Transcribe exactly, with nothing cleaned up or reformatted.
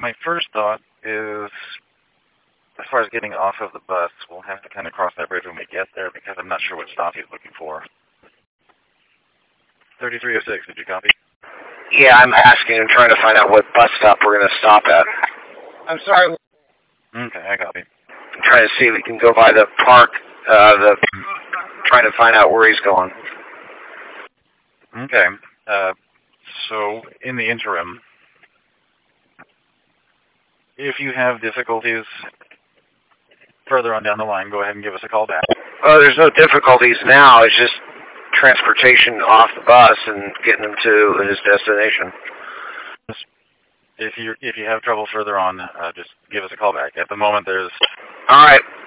my first thought is, as far as getting off of the bus, we'll have to kind of cross that bridge when we get there because I'm not sure what stop he's looking for. thirty-three oh six, did you copy? Yeah, I'm asking and trying to find out what bus stop we're going to stop at. I'm sorry. Okay, I copy. I'm trying to see if we can go by the park, uh, the, trying to find out where he's going. Okay, uh, so in the interim, if you have difficulties further on down the line, go ahead and give us a call back. Oh, there's no difficulties now. It's just transportation off the bus and getting him to his destination. If you if you have trouble further on, uh, just give us a call back. At the moment, there's all right.